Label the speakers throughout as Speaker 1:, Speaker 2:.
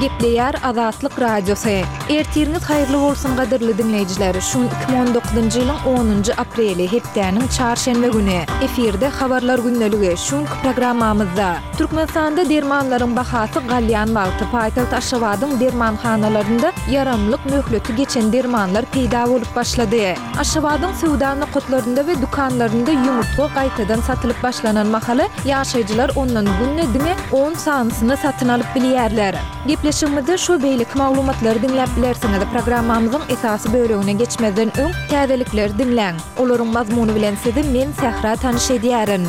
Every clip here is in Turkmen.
Speaker 1: Gepleýär Azatlyk Radiosy. Ertiriniz haýyrly bolsun gaderli dinleýijiler. Şun 2019-njy ýylyň 10-njy apreli hepdäniň çarşembe güni efirde habarlar günneligi. Şun programmamyzda Türkmenistanda dermanlaryň bahasy galýan wagty paýtaxt Aşgabatyň dermanhanalarynda yaramlyk möhleti geçen dermanlar peýda bolup başlady. Aşgabatyň sowda nokatlarynda we dukanlarynda ýumurtga gaýtadan satylyp başlanan mahaly ýaşaýjylar ondan günnedine 10 sanysyny satyn alyp bilýärler. Gepleşigimizde şu beýlik maglumatlary dinläp bilersiňiz. Programmamyzyň esasy bölegine geçmeden öň täzelikler dinläň. Olaryň mazmuny bilen sizi men Sahra tanyş edýärin.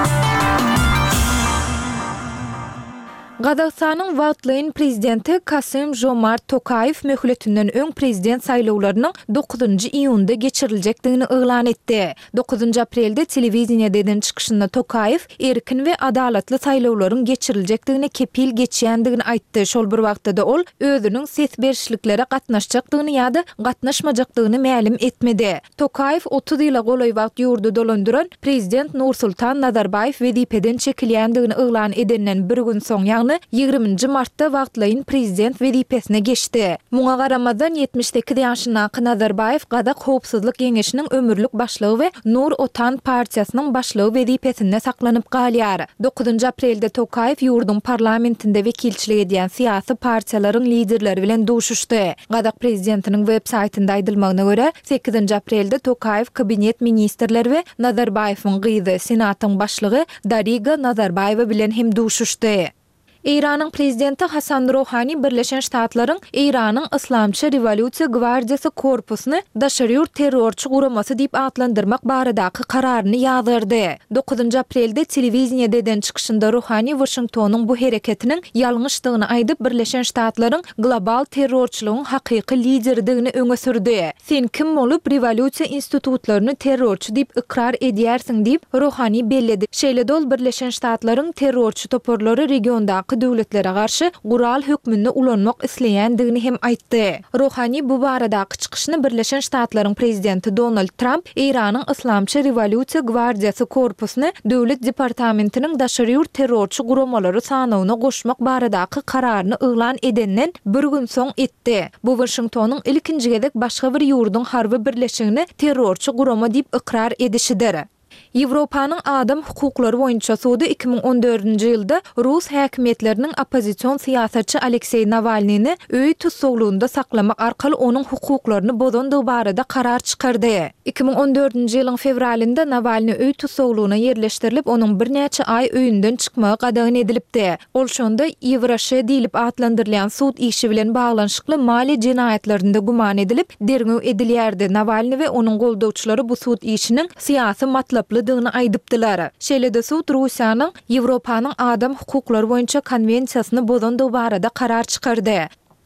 Speaker 1: Gazakstanyň wagtlyň prezidenti Kasym-Jomart Tokayew möhletinden öň prezident saýlawlarynyň 9-njy iýunda geçiriljekdigini eglan etdi. 9-njy aprelde telewiziýadan çykyşynda Tokayew erkin we adalatly saýlawlaryň geçiriljekdigine kepil geçýändigini aýtdy. Şol bir wagtda ol özüniň ses berişliklere gatnaşjakdygyny ýa-da gatnaşmajakdygyny ma'lum etmedi. Tokayew 30 ýyla golay wagt ýurdu dolandyran prezident Nursultan Nazarbayew wezipeden çekilýändigini eglan edenden bir gün soň 20 martda wagtlyň prezident wezipesine geçdi. Muňa garamadan 78 ýaşyndaky Nazarbayew Gazak Howpsuzlyk Geňeşiniň ömürlük başlygy we Nur Otan partiýasynyň başlygy wezipesinde saklanyp galýar. 9-njy aprelde Tokayew ýurdun parlamentinde wekilçilik edýän syýasy partiýalaryň liderleri bilen duşuşdy. Gazak prezidentiniň web saýtynda aýdylmagyna görä 8-njy aprelde Tokayew kabinet ministrleri we Nazarbayewiň gyzy senatyň başlygy Dariga Nazarbayewa bilen hem duşuşdy. İranyň prezidenti Hasan Rohani Birleşen Ştatlaryň İranyň Islamçy Rewolýusiýa Gwardiýasy korpusyny daşary terrorçy guramasy diýip adlandyrmak baradaky kararyny ýazyrdy. 9-njy aprelde telewiziýadan çykyşynda Rohani Washingtonyň bu hereketiniň ýalňyşdygyny aýdyp Birleşen Ştatlaryň global terrorçylygyň hakyky liderdigini öňe sürdi. Sen kim bolup rewolýusiýa institutlaryny terrorçy diýip ikrar edýärsiň diýip Rohani belledi. Şeýle Birleşen Ştatlaryň terrorçy toporlary regionda döwletlere garşy gural hökmünde ulanmak isleýändigini hem aýtdy. Rohani bu baradaky çykyşyny Birleşen Ştatlaryň prezidenti Donald Trump İranyň Islamçy Rewolýusiýa Gwardiýasy korpusyny döwlet departamentiniň daşary terrorçy guramalary sanawyna goşmak baradaky kararyny eglan edenden bir gün soň etdi. Bu Washingtonyň ilkinji gezek başga bir ýurdun harby birleşigini terrorçy gurama diýip ikrar edişidir. Ýewropanyň adam hukuklary boýunça sudy 2014-nji ýylda Rus häkimetleriniň opozisiýon syýasatçy Aleksey Navalnyny öý tutsaglyğynda saklamak arkaly onuň hukuklaryny bozandygy barada karar çykardy. 2014-nji ýylyň fevralynda Navalny öý tutsaglygyna ýerleşdirilip onuň bir näçe aý öýünden çykmagy gadagyn edilipdi. Ol şonda Ýewraşy diýilip adlandyrylýan sud işi bilen baglanyşykly mali jinaýatlarynda guman edilip derňew edilýärdi. Navalny we onuň goldawçylary bu sud işiniň syýasy matlaply dygyny aýdypdylar. Şeýle-de sud Russiýanyň Ýewropanyň adam hukuklary boýunça konvensiýasyny bozandygy barada karar çykardy.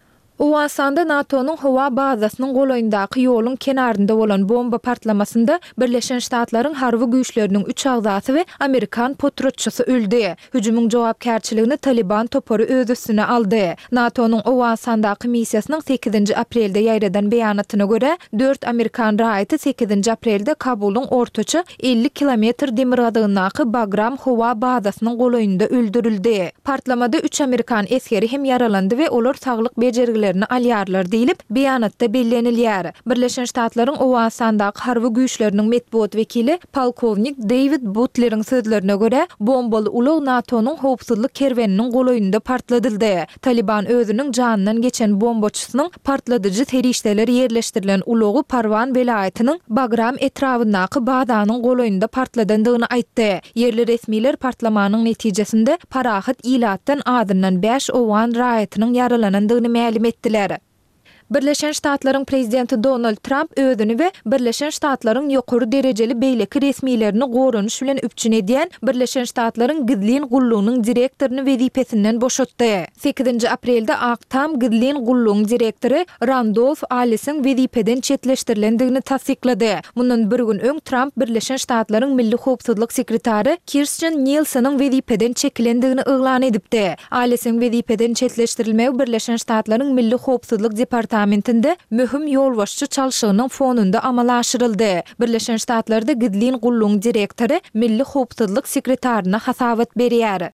Speaker 1: Owasanda NATO'nun howa bazasynyň golaýyndaky ýoluň kenarynda bolan bomba partlamasynda Birleşen Ştatlaryň harby güýçleriniň 3 agzasy we Amerikan patriotçysy öldü. Hüjümüň jogapkärçiligini Taliban topory öz üstüne aldy. NATO'nun Owasandaky missiýasynyň 8-nji aprelde ýaýradan beýanatyna görä 4 Amerikan raýaty 8-nji aprelde Kabulyň ortaça 50 kilometr demir gadagyndaky Bagram howa bazasynyň golaýynda öldürildi. Partlamada 3 Amerikan eskeri hem yaralandy we olar saglyk bejergilerini alýarlar diýilip beýanatda bellenilýär. Birleşen Ştatlaryň Owasandaky harby güýçleriniň medbuat wekili polkovnik David Butler'iň sözlerine görä bombaly ulag NATO'nun howpsuzlyk kerweniniň golaýynda partladyldy. Taliban özüniň janynyň geçen bombaçysynyň partladyjy terişdeler ýerleşdirilen ulagy Parwan welaýatynyň Bagram etrafyndaky bazanyň golaýynda partladandygyny aýtdy. Yerli resmiler partlamanyň netijesinde parahat ilatdan adından 5 owan raýatynyň yaralanandygyny ma'lum etdiler. Birleşen Ştatlaryň prezidenti Donald Trump özüni we Birleşen Ştatlaryň ýokary derejeli beýleki resmilerini goranyş bilen üpçün edýän Birleşen Ştatlaryň Gidlin gullugynyň direktoryny wezipesinden boşatdy. 8-nji aprelde Aktam Gidlin gullugynyň direktory Randolph Allison wezipeden çetleşdirilendigini tasdiklady. Mundan bir gün öň Trump Birleşen Ştatlaryň milli howpsuzlyk sekretary Kirstjen Nielsen'yň wezipeden çekilendigini eglan edipdi. Allison wezipeden çetleşdirilmegi Birleşen Ştatlaryň milli howpsuzlyk departamentinde möhüm ýolbaşçy çalşygynyň fonunda amala aşyryldy. Birleşen Ştatlarda Gidlin gullugynyň direktory milli howpsuzlyk sekretaryna hasabat berýär.